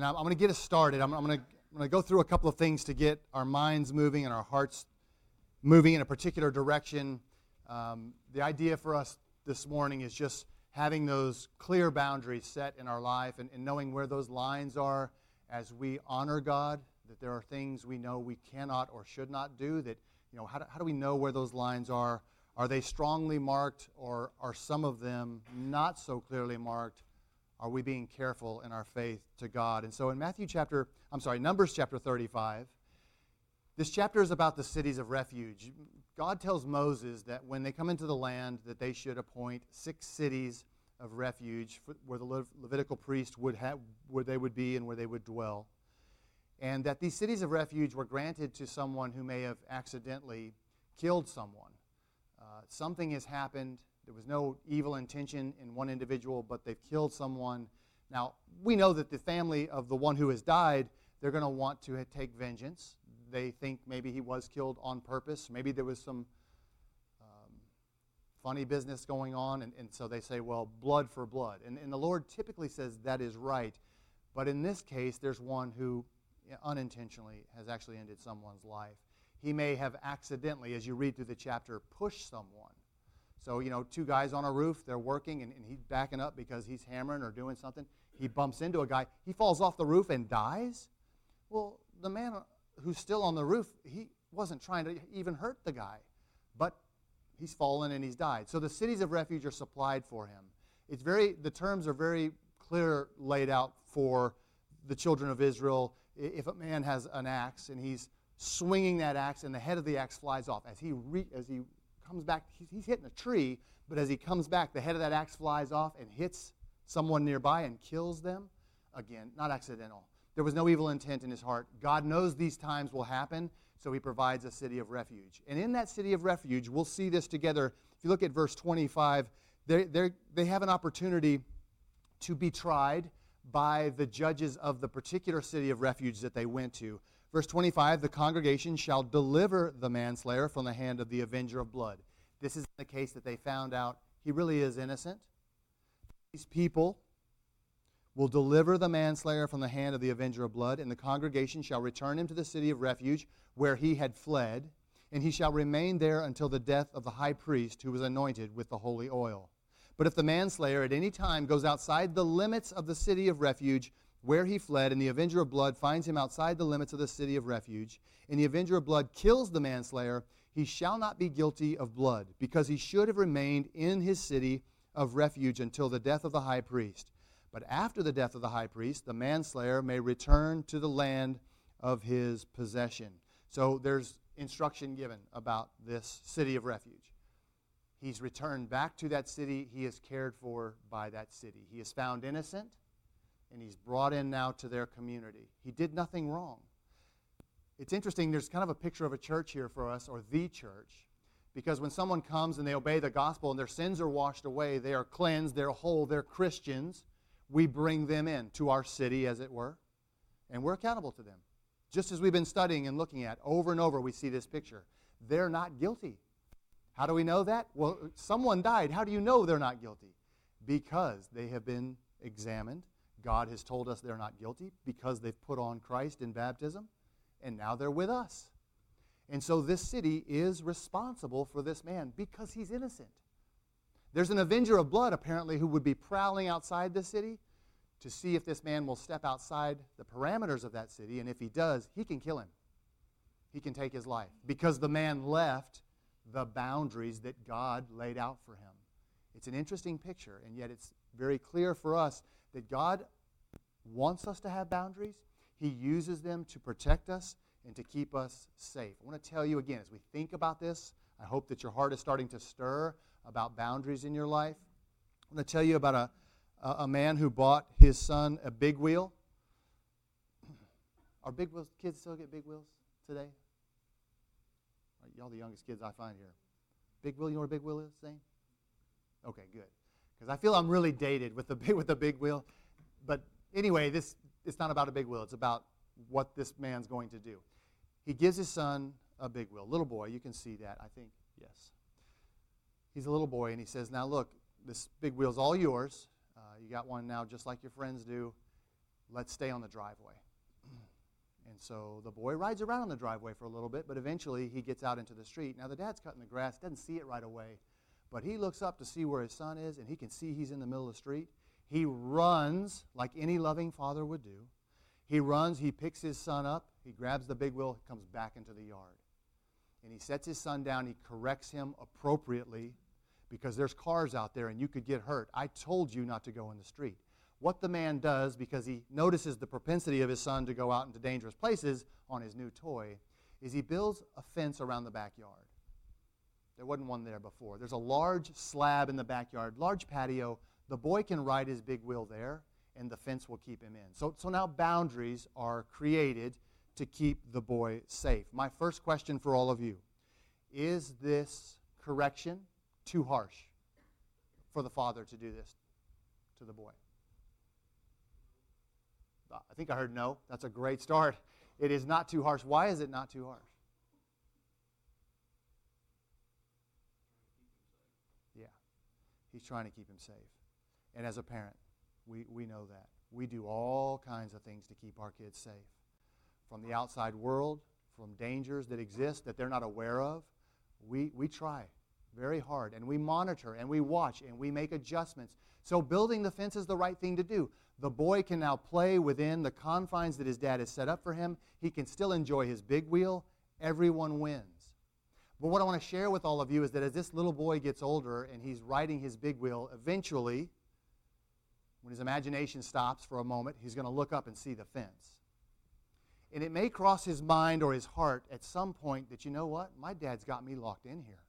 And I'm going to get us started. I'm going to go through a couple of things to get our minds moving and our hearts moving in a particular direction. The idea for us this morning is just having those clear boundaries set in our life and knowing where those lines are as we honor God, that there are things we know we cannot or should not do, that, how do we know where those lines are? Are they strongly marked, or are some of them not so clearly marked? Are we being careful in our faith to God? And so in Numbers chapter 35, this chapter is about the cities of refuge. God tells Moses that when they come into the land that they should appoint 6 cities of refuge where the Levitical priest where they would be and where they would dwell. And that these cities of refuge were granted to someone who may have accidentally killed someone. Something has happened. There was no evil intention in one individual, but they've killed someone. Now, we know that the family of the one who has died, they're going to want to take vengeance. They think maybe he was killed on purpose. Maybe there was some funny business going on, and so they say, well, blood for blood. And the Lord typically says that is right. But in this case, there's one who unintentionally has actually ended someone's life. He may have accidentally, as you read through the chapter, pushed someone. So, 2 guys on a roof, they're working, and he's backing up because he's hammering or doing something. He bumps into a guy. He falls off the roof and dies. Well, the man who's still on the roof, he wasn't trying to even hurt the guy, but he's fallen and he's died. So the cities of refuge are supplied for him. The terms are very clear laid out for the children of Israel. If a man has an axe and he's swinging that axe and the head of the axe flies off, as he comes back, he's hitting a tree, but as he comes back, the head of that axe flies off and hits someone nearby and kills them. Again, not accidental. There was no evil intent in his heart. God knows these times will happen, so he provides a city of refuge. And in that city of refuge, we'll see this together. If you look at verse 25, they have an opportunity to be tried by the judges of the particular city of refuge that they went to. Verse 25, the congregation shall deliver the manslayer from the hand of the avenger of blood. This is the case that they found out he really is innocent. These people will deliver the manslayer from the hand of the avenger of blood, and the congregation shall return him to the city of refuge where he had fled, and he shall remain there until the death of the high priest who was anointed with the holy oil. But if the manslayer at any time goes outside the limits of the city of refuge where he fled, and the avenger of blood finds him outside the limits of the city of refuge, and the avenger of blood kills the manslayer, he shall not be guilty of blood, because he should have remained in his city of refuge until the death of the high priest. But after the death of the high priest, the manslayer may return to the land of his possession. So there's instruction given about this city of refuge. He's returned back to that city. He is cared for by that city. He is found innocent, and he's brought in now to their community. He did nothing wrong. It's interesting, there's kind of a picture of a church here for us, or the church, because when someone comes and they obey the gospel and their sins are washed away, they are cleansed, they're whole, they're Christians, we bring them in to our city, as it were, and we're accountable to them. Just as we've been studying and looking at, over and over we see this picture. They're not guilty. How do we know that? Well, someone died. How do you know they're not guilty? Because they have been examined. God has told us they're not guilty because they've put on Christ in baptism, and now they're with us. And so this city is responsible for this man because he's innocent. There's an avenger of blood, apparently, who would be prowling outside the city to see if this man will step outside the parameters of that city, and if he does, he can kill him. He can take his life because the man left the boundaries that God laid out for him. It's an interesting picture, and yet it's very clear for us that God wants us to have boundaries. He uses them to protect us and to keep us safe. I want to tell you again, as we think about this, I hope that your heart is starting to stir about boundaries in your life. I'm going to tell you about a man who bought his son a big wheel. Are big wheels, kids still get big wheels today? Y'all the youngest kids I find here. Big wheel, you know what a big wheel is, Zane? Okay, good. Because I feel I'm really dated with the big wheel. But anyway, it's not about a big wheel. It's about what this man's going to do. He gives his son a big wheel. Little boy, you can see that, I think. Yes. He's a little boy, and he says, now look, this big wheel's all yours. You got one now just like your friends do. let's stay on the driveway. And so the boy rides around on the driveway for a little bit, but eventually he gets out into the street. Now the dad's cutting the grass, doesn't see it right away, but he looks up to see where his son is, and he can see he's in the middle of the street. He runs like any loving father would do. He runs, he picks his son up, he grabs the big wheel, comes back into the yard. And he sets his son down, he corrects him appropriately, because there's cars out there and you could get hurt. I told you not to go in the street. What the man does, because he notices the propensity of his son to go out into dangerous places on his new toy, is he builds a fence around the backyard. There wasn't one there before. There's a large slab in the backyard, large patio. The boy can ride his big wheel there, and the fence will keep him in. So now boundaries are created to keep the boy safe. My first question for all of you, is this correction too harsh for the father to do this to the boy? I think I heard no. That's a great start. It is not too harsh. Why is it not too harsh? Yeah. He's trying to keep him safe. And as a parent, we know that. We do all kinds of things to keep our kids safe. From the outside world, from dangers that exist that they're not aware of, we try very hard, and we monitor, and we watch, and we make adjustments. So building the fence is the right thing to do. The boy can now play within the confines that his dad has set up for him. He can still enjoy his big wheel. Everyone wins. But what I want to share with all of you is that as this little boy gets older and he's riding his big wheel, eventually, when his imagination stops for a moment, he's going to look up and see the fence. And it may cross his mind or his heart at some point that, you know what? My dad's got me locked in here.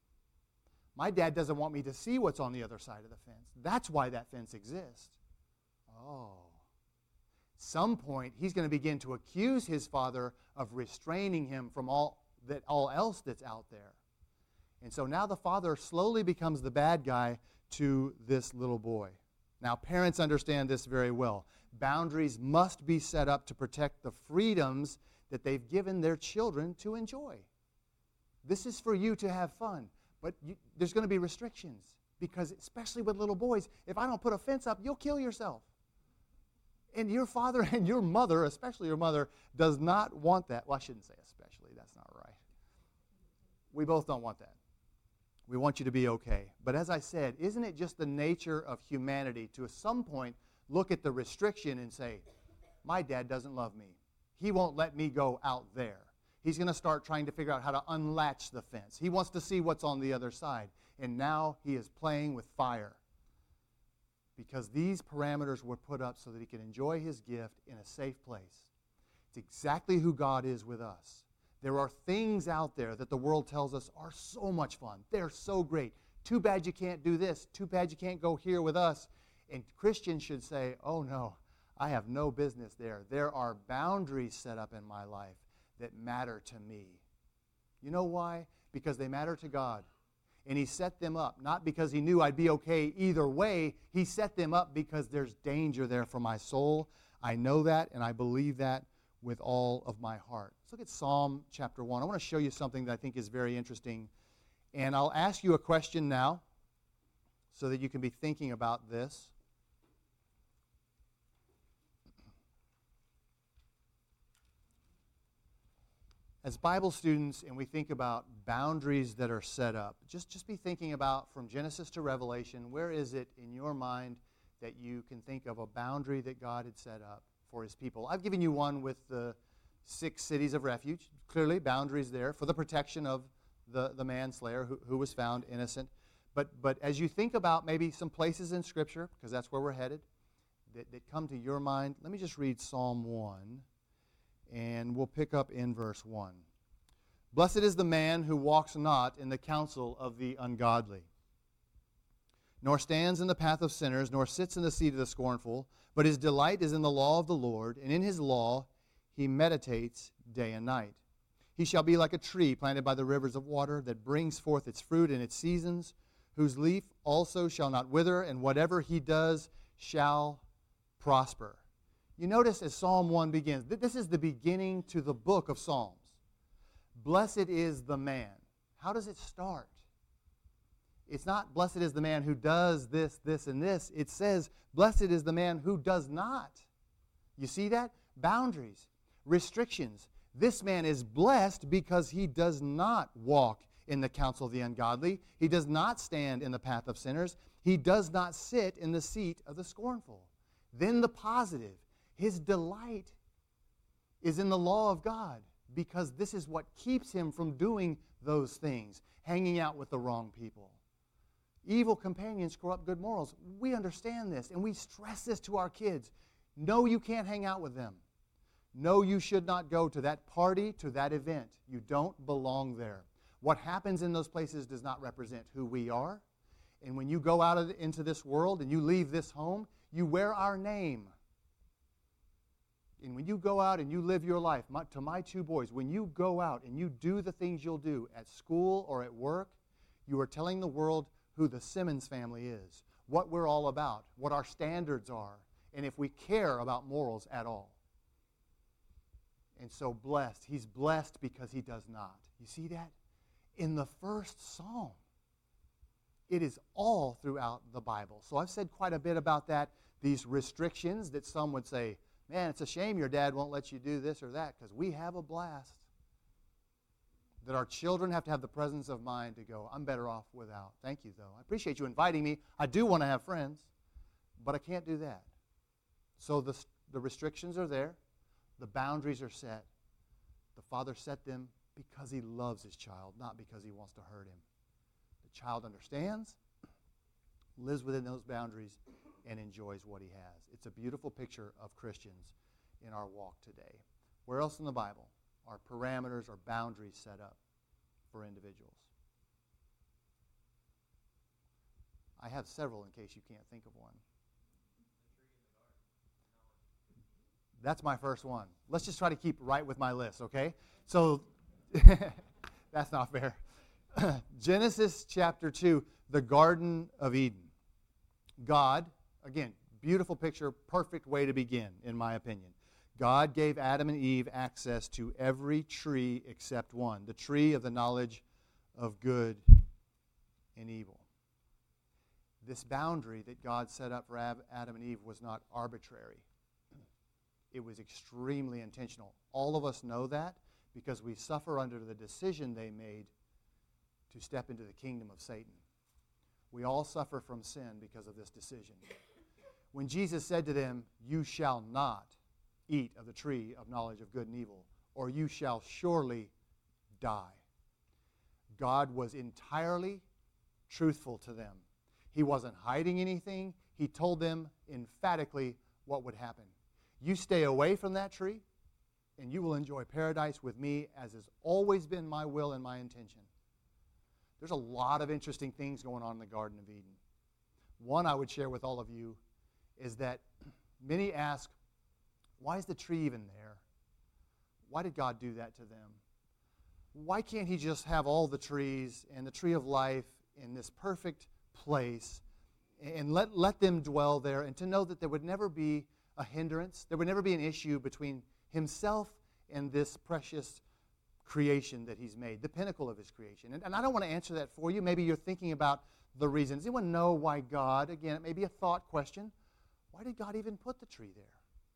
My dad doesn't want me to see what's on the other side of the fence. That's why that fence exists. Oh. Some point, he's going to begin to accuse his father of restraining him from all else that's out there. And so now the father slowly becomes the bad guy to this little boy. Now, parents understand this very well. Boundaries must be set up to protect the freedoms that they've given their children to enjoy. This is for you to have fun, but there's going to be restrictions, because especially with little boys, if I don't put a fence up, you'll kill yourself. And your father and your mother, especially your mother, does not want that. Well, I shouldn't say especially. That's not right. We both don't want that. We want you to be okay. But as I said, isn't it just the nature of humanity to at some point look at the restriction and say, my dad doesn't love me. He won't let me go out there. He's going to start trying to figure out how to unlatch the fence. He wants to see what's on the other side. And now he is playing with fire, because these parameters were put up so that he could enjoy his gift in a safe place. It's exactly who God is with us. There are things out there that the world tells us are so much fun. They're so great. Too bad you can't do this. Too bad you can't go here with us. And Christians should say, oh no, I have no business there. There are boundaries set up in my life that matter to me. You know why? Because they matter to God. And he set them up, not because he knew I'd be okay either way. He set them up because there's danger there for my soul. I know that, and I believe that with all of my heart. Let's look at Psalm chapter 1. I want to show you something that I think is very interesting. And I'll ask you a question now so that you can be thinking about this. As Bible students, and we think about boundaries that are set up, just be thinking about, from Genesis to Revelation, where is it in your mind that you can think of a boundary that God had set up for his people? I've given you one with the 6 cities of refuge. Clearly, boundaries there for the protection of the manslayer who was found innocent. But as you think about maybe some places in Scripture, because that's where we're headed, that come to your mind, let me just read Psalm 1. And we'll pick up in verse 1. Blessed is the man who walks not in the counsel of the ungodly, nor stands in the path of sinners, nor sits in the seat of the scornful, but his delight is in the law of the Lord, and in his law he meditates day and night. He shall be like a tree planted by the rivers of water, that brings forth its fruit in its seasons, whose leaf also shall not wither, and whatever he does shall prosper. You notice as Psalm 1 begins, this is the beginning to the book of Psalms. Blessed is the man. How does it start? It's not blessed is the man who does this, this, and this. It says, blessed is the man who does not. You see that? Boundaries, restrictions. This man is blessed because he does not walk in the counsel of the ungodly. He does not stand in the path of sinners. He does not sit in the seat of the scornful. Then the positive. His delight is in the law of God, because this is what keeps him from doing those things, hanging out with the wrong people. Evil companions corrupt good morals. We understand this, and we stress this to our kids. No, you can't hang out with them. No, you should not go to that party, to that event. You don't belong there. What happens in those places does not represent who we are. And when you go out into this world and you leave this home, you wear our name. And when you go out and you live your life, to my two boys, when you go out and you do the things you'll do at school or at work, you are telling the world who the Simmons family is, what we're all about, what our standards are, and if we care about morals at all. And so blessed. He's blessed because he does not. You see that? In the first psalm. It is all throughout the Bible. So I've said quite a bit about that, these restrictions that some would say, man, it's a shame your dad won't let you do this or that, because we have a blast. That our children have to have the presence of mind to go, I'm better off without. Thank you, though. I appreciate you inviting me. I do want to have friends, but I can't do that. So the restrictions are there. The boundaries are set. The Father set them because He loves His child, not because He wants to hurt him. The child understands, lives within those boundaries, and enjoys what he has. It's a beautiful picture of Christians in our walk today. Where else in the Bible are parameters or boundaries set up for individuals? I have several in case you can't think of one. That's my first one. Let's just try to keep right with my list, okay? So, that's not fair. Genesis chapter 2, the Garden of Eden. God, again, beautiful picture, perfect way to begin, in my opinion. God gave Adam and Eve access to every tree except one, the tree of the knowledge of good and evil. This boundary that God set up for Adam and Eve was not arbitrary. It was extremely intentional. All of us know that because we suffer under the decision they made to step into the kingdom of Satan. We all suffer from sin because of this decision. When Jesus said to them, you shall not eat of the tree of knowledge of good and evil, or you shall surely die. God was entirely truthful to them. He wasn't hiding anything. He told them emphatically what would happen. You stay away from that tree, and you will enjoy paradise with me, as has always been my will and my intention. There's a lot of interesting things going on in the Garden of Eden. One I would share with all of you is that many ask, why is the tree even there? Why did God do that to them? Why can't He just have all the trees and the tree of life in this perfect place and let them dwell there, and to know that there would never be a hindrance, there would never be an issue between Himself and this precious creation that He's made, the pinnacle of His creation. And I don't want to answer that for you. Maybe you're thinking about the reasons. Does anyone know why God, again, it may be a thought question, why did God even put the tree there?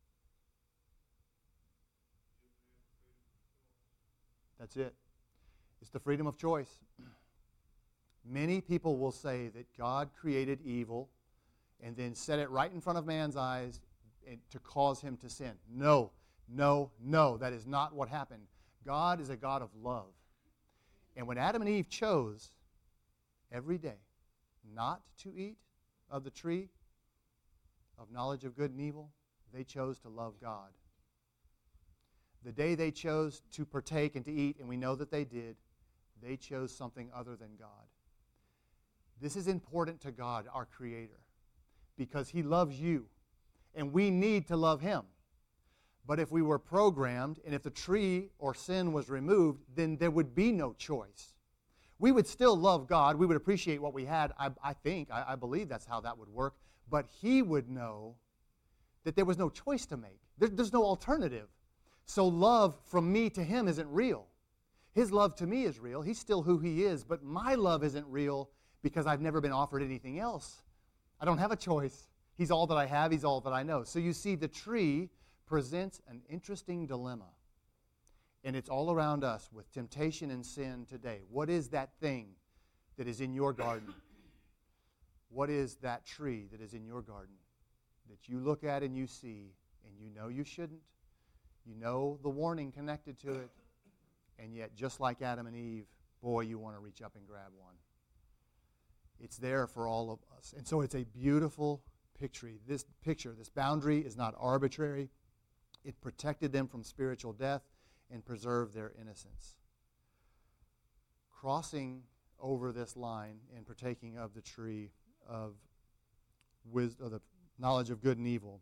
That's it. It's the freedom of choice. Many people will say that God created evil and then set it right in front of man's eyes to cause him to sin. No, no, no. That is not what happened. God is a God of love. And when Adam and Eve chose every day not to eat of the tree of knowledge of good and evil, they chose to love God. The day they chose to partake and to eat, and we know that they did, they chose something other than God. This is important to God, our Creator, because He loves you, and we need to love Him. But if we were programmed, and if the tree or sin was removed, then there would be no choice. We would still love God. We would appreciate what we had. I believe that's how that would work. But He would know that there was no choice to make. There's no alternative. So love from me to Him isn't real. His love to me is real. He's still who He is. But my love isn't real because I've never been offered anything else. I don't have a choice. He's all that I have. He's all that I know. So you see, the tree presents an interesting dilemma. And it's all around us with temptation and sin today. What is that thing that is in your garden? What is that tree that is in your garden that you look at and you see and you know you shouldn't? You know the warning connected to it. And yet, just like Adam and Eve, boy, you want to reach up and grab one. It's there for all of us. And so it's a beautiful picture. This boundary is not arbitrary. It protected them from spiritual death and preserved their innocence. Crossing over this line and partaking of the tree of wisdom, of the knowledge of good and evil,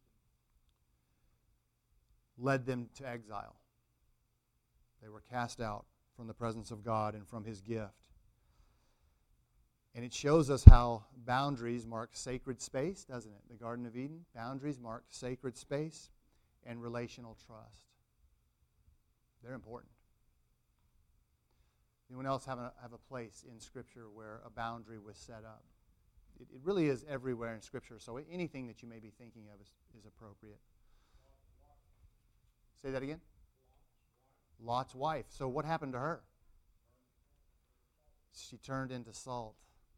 led them to exile. They were cast out from the presence of God and from His gift. And it shows us how boundaries mark sacred space, doesn't it? The Garden of Eden, boundaries mark sacred space and relational trust. They're important. Anyone else have a place in Scripture where a boundary was set up? It really is everywhere in Scripture, so anything that you may be thinking of is appropriate. Say that again? Lot's wife. So what happened to her? She turned into salt.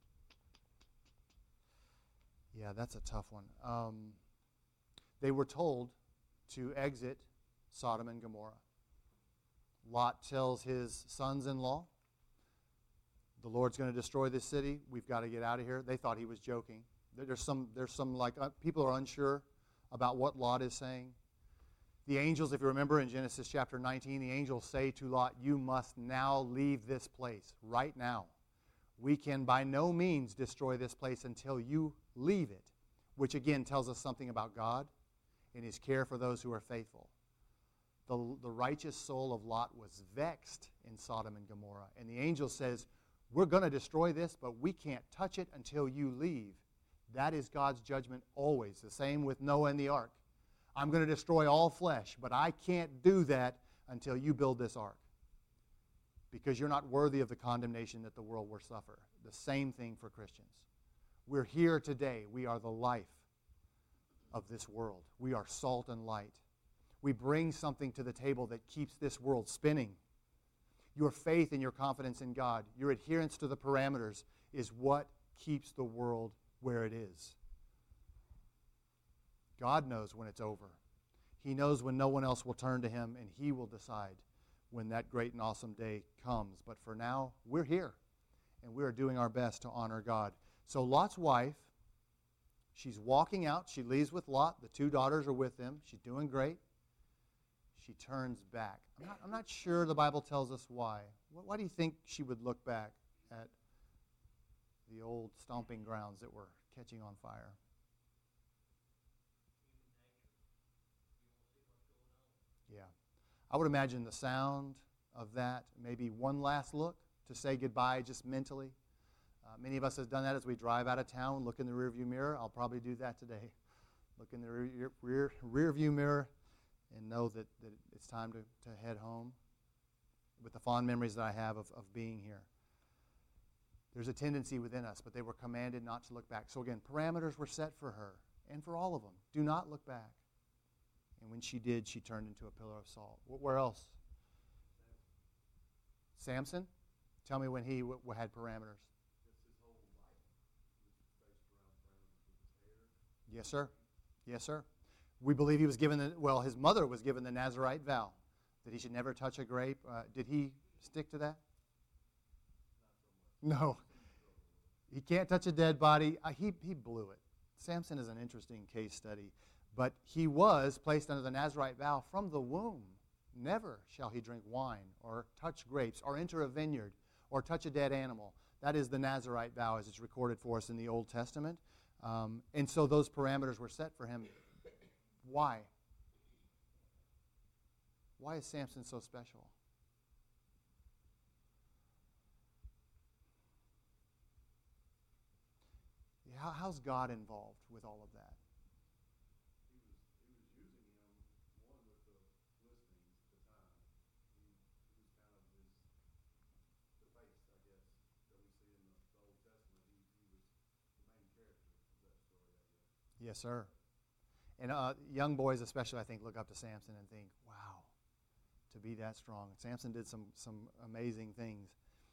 Yeah, that's a tough one. They were told to exit Sodom and Gomorrah. Lot tells his sons-in-law, the Lord's going to destroy this city. We've got to get out of here. They thought he was joking. There's some people are unsure about what Lot is saying. The angels, if you remember in Genesis chapter 19, the angels say to Lot, you must now leave this place right now. We can by no means destroy this place until you leave it, which again tells us something about God and His care for those who are faithful. The righteous soul of Lot was vexed in Sodom and Gomorrah. And the angel says, we're going to destroy this, but we can't touch it until you leave. That is God's judgment always. The same with Noah and the ark. I'm going to destroy all flesh, but I can't do that until you build this ark. Because you're not worthy of the condemnation that the world will suffer. The same thing for Christians. We're here today. We are the life of this world. We are salt and light. We bring something to the table that keeps this world spinning. Your faith and your confidence in God, your adherence to the parameters, is what keeps the world where it is. God knows when it's over. He knows when no one else will turn to Him, and He will decide when that great and awesome day comes. But for now, we're here, and we are doing our best to honor God. So Lot's wife, she's walking out. She leaves with Lot. The two daughters are with them. She's doing great. She turns back. I'm not sure the Bible tells us why. Why do you think she would look back at the old stomping grounds that were catching on fire? Yeah. I would imagine the sound of that, maybe one last look to say goodbye just mentally. Many of us have done that as we drive out of town, look in the rearview mirror. I'll probably do that today. Look in the rearview mirror and know that it's time to head home with the fond memories that I have of being here. There's a tendency within us, but they were commanded not to look back. So again, parameters were set for her and for all of them. Do not look back. And when she did, she turned into a pillar of salt. Where else? Samson? Tell me when he had parameters. Yes, sir. Yes, sir. We believe he was given, his mother was given the Nazirite vow that he should never touch a grape. Did he stick to that? No. He can't touch a dead body. He blew it. Samson is an interesting case study. But he was placed under the Nazirite vow from the womb. Never shall he drink wine or touch grapes or enter a vineyard or touch a dead animal. That is the Nazirite vow as it's recorded for us in the Old Testament. And so those parameters were set for him. Why? Why is Samson so special? How's God involved with all of that? Yes, sir. And young boys especially, I think, look up to Samson and think, wow, to be that strong. Samson did some amazing things.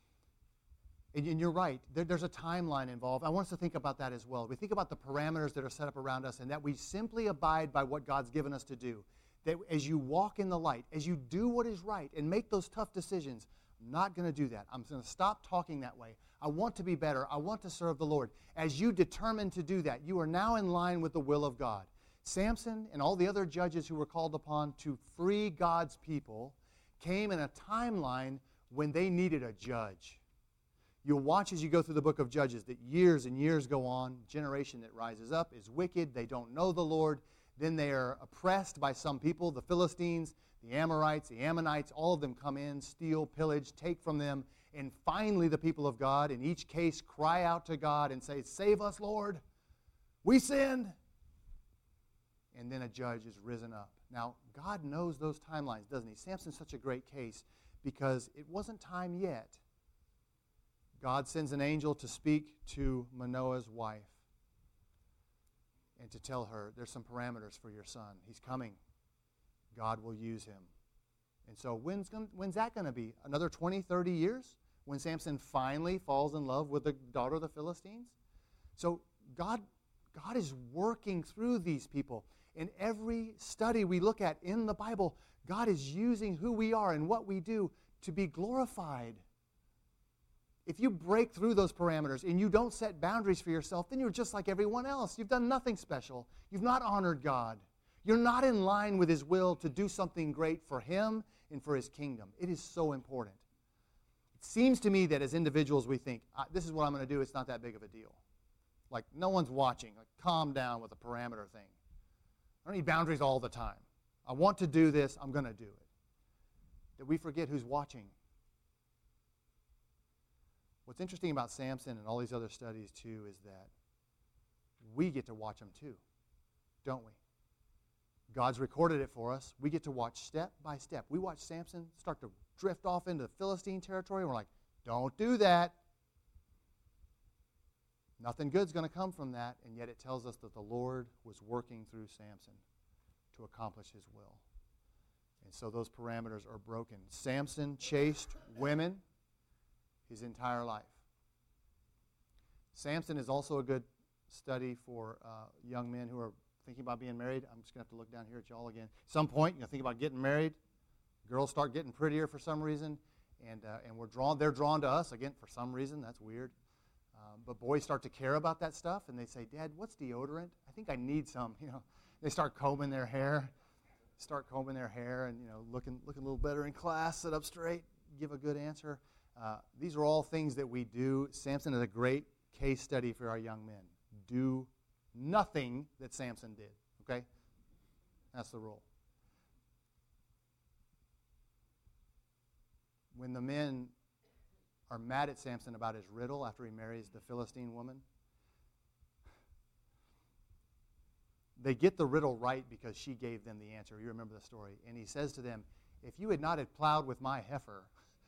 And you're right. There's a timeline involved. I want us to think about that as well. We think about the parameters that are set up around us and that we simply abide by what God's given us to do. That as you walk in the light, as you do what is right and make those tough decisions, I'm not going to do that. I'm going to stop talking that way. I want to be better. I want to serve the Lord. As you determine to do that, you are now in line with the will of God. Samson and all the other judges who were called upon to free God's people came in a timeline when they needed a judge. You'll watch as you go through the book of Judges that years and years go on. Generation that rises up is wicked. They don't know the Lord. Then they are oppressed by some people, the Philistines, the Amorites, the Ammonites. All of them come in, steal, pillage, take from them. And finally the people of God, in each case, cry out to God and say, "Save us, Lord. We sinned." And then a judge is risen up. Now, God knows those timelines, doesn't he? Samson's such a great case because it wasn't time yet. God sends an angel to speak to Manoah's wife and to tell her, there's some parameters for your son. He's coming. God will use him. And so when's that going to be? Another 20, 30 years? When Samson finally falls in love with the daughter of the Philistines? So God is working through these people. In every study we look at in the Bible, God is using who we are and what we do to be glorified. If you break through those parameters and you don't set boundaries for yourself, then you're just like everyone else. You've done nothing special. You've not honored God. You're not in line with His will to do something great for Him and for His kingdom. It is so important. It seems to me that as individuals we think, this is what I'm going to do. It's not that big of a deal. Like no one's watching. Like calm down with a parameter thing. I don't need boundaries all the time. I want to do this. I'm going to do it. That we forget who's watching. What's interesting about Samson and all these other studies, too, is that we get to watch them, too, don't we? God's recorded it for us. We get to watch step by step. We watch Samson start to drift off into Philistine territory, and we're like, don't do that. Nothing good's going to come from that, and yet it tells us that the Lord was working through Samson to accomplish His will. And so those parameters are broken. Samson chased women his entire life. Samson is also a good study for young men who are thinking about being married. I'm just going to have to look down here at y'all again. At some point, think about getting married. Girls start getting prettier for some reason, and they're drawn to us, again, for some reason. That's weird. But boys start to care about that stuff, and they say, "Dad, what's deodorant? I think I need some." They start combing their hair. And looking a little better in class, sit up straight, give a good answer. These are all things that we do. Samson is a great case study for our young men. Do nothing that Samson did, okay? That's the rule. When the men are mad at Samson about his riddle after he marries the Philistine woman, they get the riddle right because she gave them the answer. You remember the story. And he says to them, "If you had not plowed with my heifer,"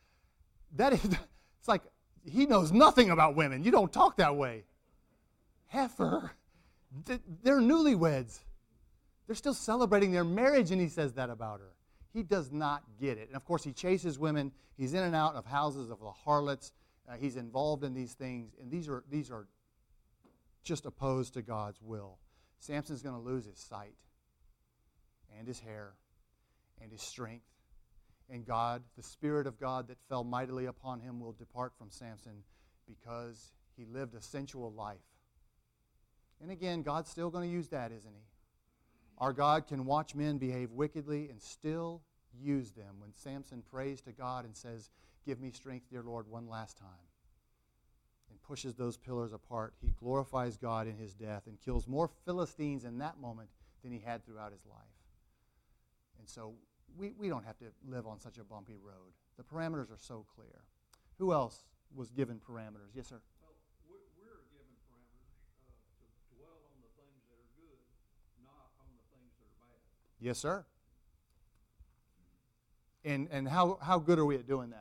it's like he knows nothing about women. You don't talk that way. Heifer. They're newlyweds. They're still celebrating their marriage, and he says that about her. He does not get it. And, of course, he chases women. He's in and out of houses of the harlots. He's involved in these things, and these are just opposed to God's will. Samson's going to lose his sight and his hair and his strength. And God, the Spirit of God that fell mightily upon him, will depart from Samson because he lived a sensual life. And again, God's still going to use that, isn't He? Our God can watch men behave wickedly and still use them. When Samson prays to God and says, "Give me strength, dear Lord, one last time," and pushes those pillars apart, he glorifies God in his death and kills more Philistines in that moment than he had throughout his life. And so we don't have to live on such a bumpy road. The parameters are so clear. Who else was given parameters? Yes, sir? Well, we're given parameters to dwell on the things that are good, not on the things that are bad. Yes, sir. And how good are we at doing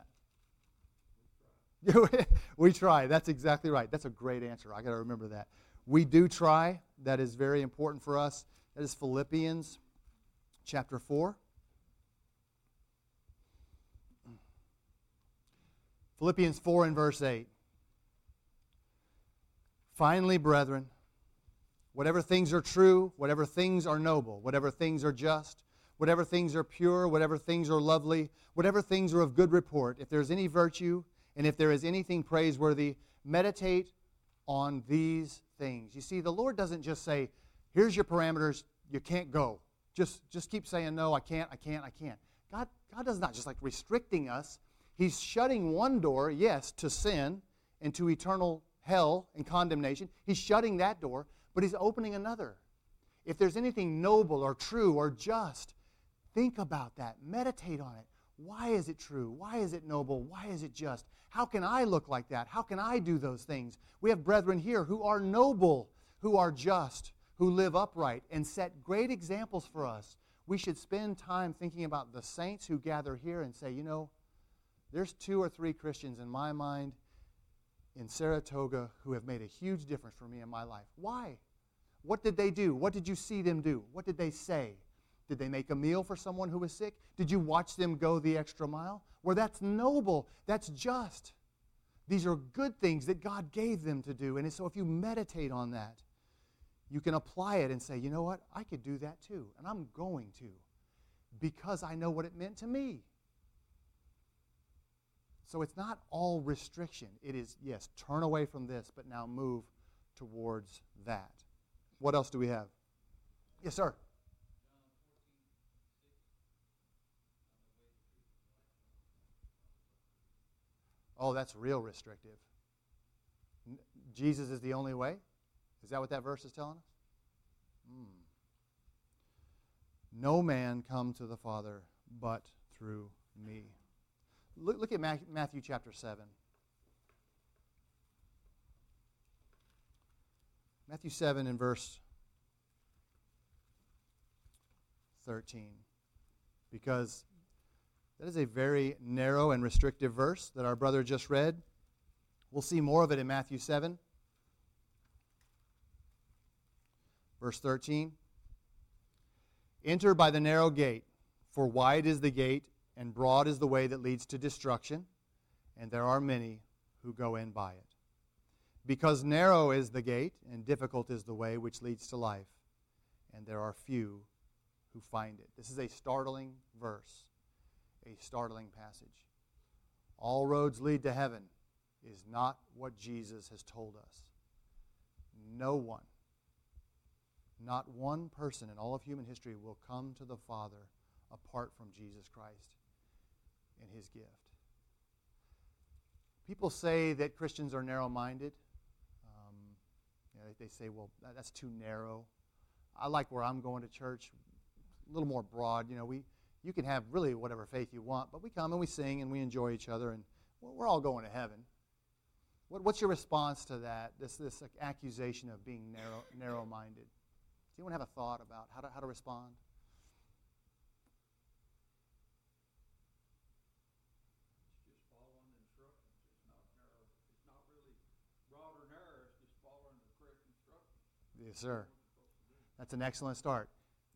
that? We try. That's exactly right. That's a great answer. I got to remember that. We do try. That is very important for us. That is Philippians chapter 4. Philippians 4 and verse 8. Finally, brethren, whatever things are true, whatever things are noble, whatever things are just, whatever things are pure, whatever things are lovely, whatever things are of good report, if there's any virtue, and if there is anything praiseworthy, meditate on these things. You see, the Lord doesn't just say, here's your parameters, you can't go. Just keep saying, no, I can't. God does not just like restricting us. He's shutting one door, yes, to sin and to eternal hell and condemnation. He's shutting that door, but He's opening another. If there's anything noble or true or just, think about that. Meditate on it. Why is it true? Why is it noble? Why is it just? How can I look like that? How can I do those things? We have brethren here who are noble, who are just, who live upright, and set great examples for us. We should spend time thinking about the saints who gather here and say, you know, there's 2 or 3 Christians in my mind in Saratoga who have made a huge difference for me in my life. Why? What did they do? What did you see them do? What did they say? Did they make a meal for someone who was sick? Did you watch them go the extra mile? Well, that's noble. That's just. These are good things that God gave them to do. And so if you meditate on that, you can apply it and say, you know what? I could do that too. And I'm going to, because I know what it meant to me. So it's not all restriction. It is, yes, turn away from this, but now move towards that. What else do we have? Yes, sir. Oh, that's real restrictive. Jesus is the only way? Is that what that verse is telling us? No man come to the Father but through me. Look at Matthew chapter 7. Matthew 7 and verse 13. Because that is a very narrow and restrictive verse that our brother just read. We'll see more of it in Matthew 7. Verse 13. Enter by the narrow gate, for wide is the gate, and broad is the way that leads to destruction, and there are many who go in by it. Because narrow is the gate, and difficult is the way which leads to life, and there are few who find it. This is a startling verse, a startling passage. All roads lead to heaven is not what Jesus has told us. No one, not one person in all of human history will come to the Father apart from Jesus Christ and His gift. People say that Christians are narrow-minded. They say, well, that's too narrow. I like where I'm going to church, a little more broad. You can have really whatever faith you want, but we come and we sing and we enjoy each other, and we're all going to heaven. What's your response to that, this accusation of being narrow-minded? Does anyone have a thought about how to respond? It's just following instructions. It's not narrow. It's not really broad or narrow. It's just following the correct instructions. Yes, sir. That's an excellent start.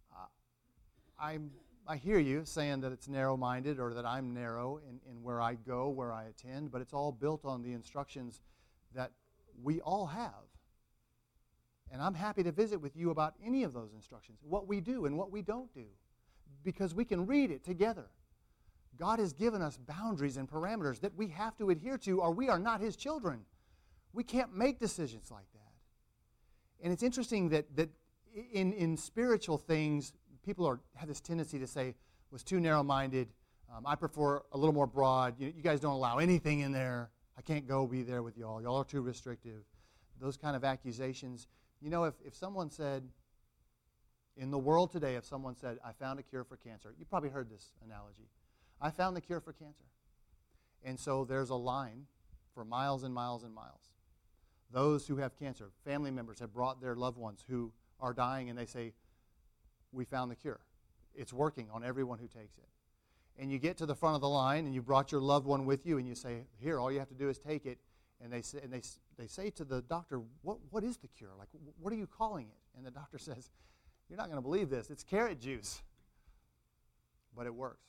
I hear you saying that it's narrow-minded or that I'm narrow in where I go, where I attend, but it's all built on the instructions that we all have. And I'm happy to visit with you about any of those instructions, what we do and what we don't do, because we can read it together. God has given us boundaries and parameters that we have to adhere to, or we are not His children. We can't make decisions like that. And it's interesting that in spiritual things, people have this tendency to say, was too narrow-minded. I prefer a little more broad. You guys don't allow anything in there. I can't go be there with y'all. Y'all are too restrictive. Those kind of accusations. If someone said, in the world today, if someone said, I found a cure for cancer, you probably heard this analogy. I found the cure for cancer. And so there's a line for miles and miles and miles. Those who have cancer, family members have brought their loved ones who are dying, and they say, we found the cure. It's working on everyone who takes it. And you get to the front of the line, and you brought your loved one with you, and you say, here, all you have to do is take it. And they say to the doctor, what is the cure? Like, what are you calling it? And the doctor says, You're not going to believe this. It's carrot juice. But it works.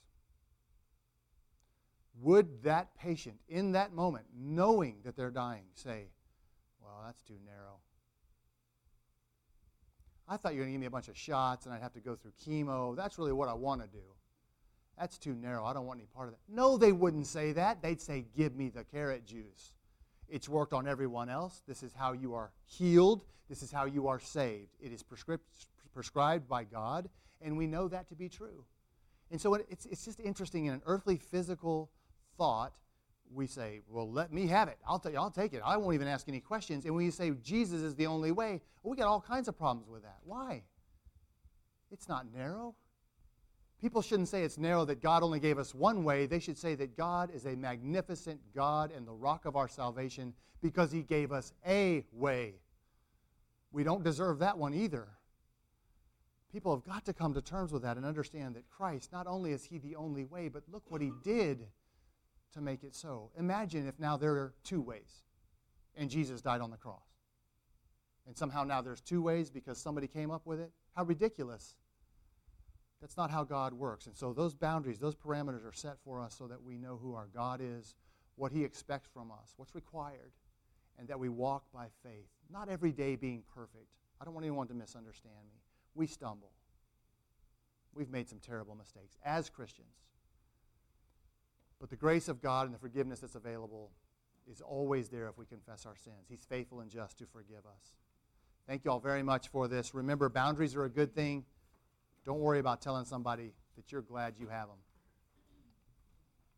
Would that patient, in that moment, knowing that they're dying, say, well, that's too narrow. I thought you were going to give me a bunch of shots and I'd have to go through chemo. That's really what I want to do. That's too narrow. I don't want any part of that. No, they wouldn't say that. They'd say, give me the carrot juice. It's worked on everyone else. This is how you are healed. This is how you are saved. It is prescribed by God, and we know that to be true. And so it's just interesting in an earthly physical thought, we say, well, let me have it. I'll take it. I won't even ask any questions. And when you say Jesus is the only way, well, we got all kinds of problems with that. Why? It's not narrow. People shouldn't say it's narrow that God only gave us one way. They should say that God is a magnificent God and the rock of our salvation because He gave us a way. We don't deserve that one either. People have got to come to terms with that and understand that Christ, not only is He the only way, but look what He did to make it so. Imagine if now there are two ways and Jesus died on the cross. And somehow now there's two ways because somebody came up with it. How ridiculous. That's not how God works. And so those boundaries, those parameters are set for us so that we know who our God is, what He expects from us, what's required, and that we walk by faith. Not every day being perfect. I don't want anyone to misunderstand me. We stumble. We've made some terrible mistakes as Christians. But the grace of God and the forgiveness that's available is always there if we confess our sins. He's faithful and just to forgive us. Thank you all very much for this. Remember, boundaries are a good thing. Don't worry about telling somebody that you're glad you have them.